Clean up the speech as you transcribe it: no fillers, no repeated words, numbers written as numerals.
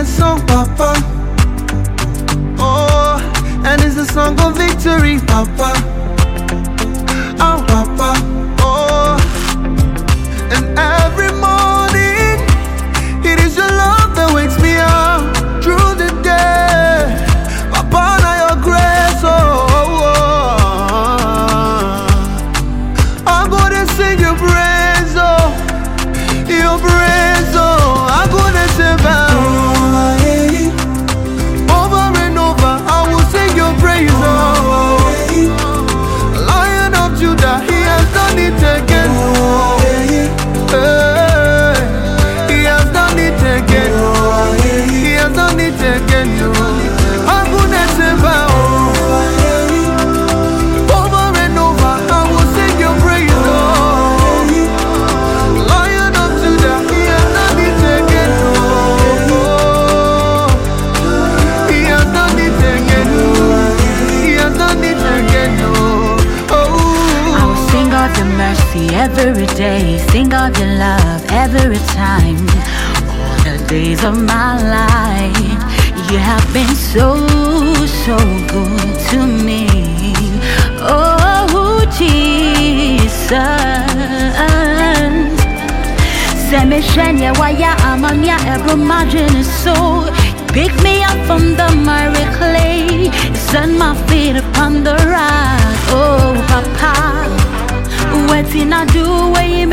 song, Papa. Oh, and it's a song of victory, Papa. Oh, Papa. Oh, and every morning it is your love that wakes me up through the day. Papa, now your grace, I'm gonna sing your praise, your praise, I'm gonna sing over and over. I will sing your praise, Lion of Judah, he has done it again. He has done it again. He has done it again. I'm gonna sing over and over. I will sing your praise, Lion of Judah, he has done it again. He has done it again. He has done it again. I will sing of your mercy every day, sing of your love every time. All the days of my life, you have been so, so good to me. Oh, Jesus. Send me shenya waya amanya every margin is so. Pick me up from the miry clay, set my feet upon the rock. Oh, Papa, what did I do when you